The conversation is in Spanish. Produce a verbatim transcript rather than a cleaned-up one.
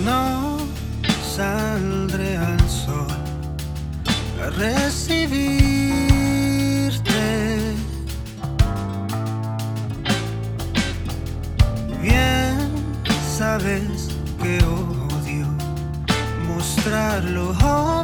No saldré al sol a recibirte. Bien sabes que odio mostrarlo.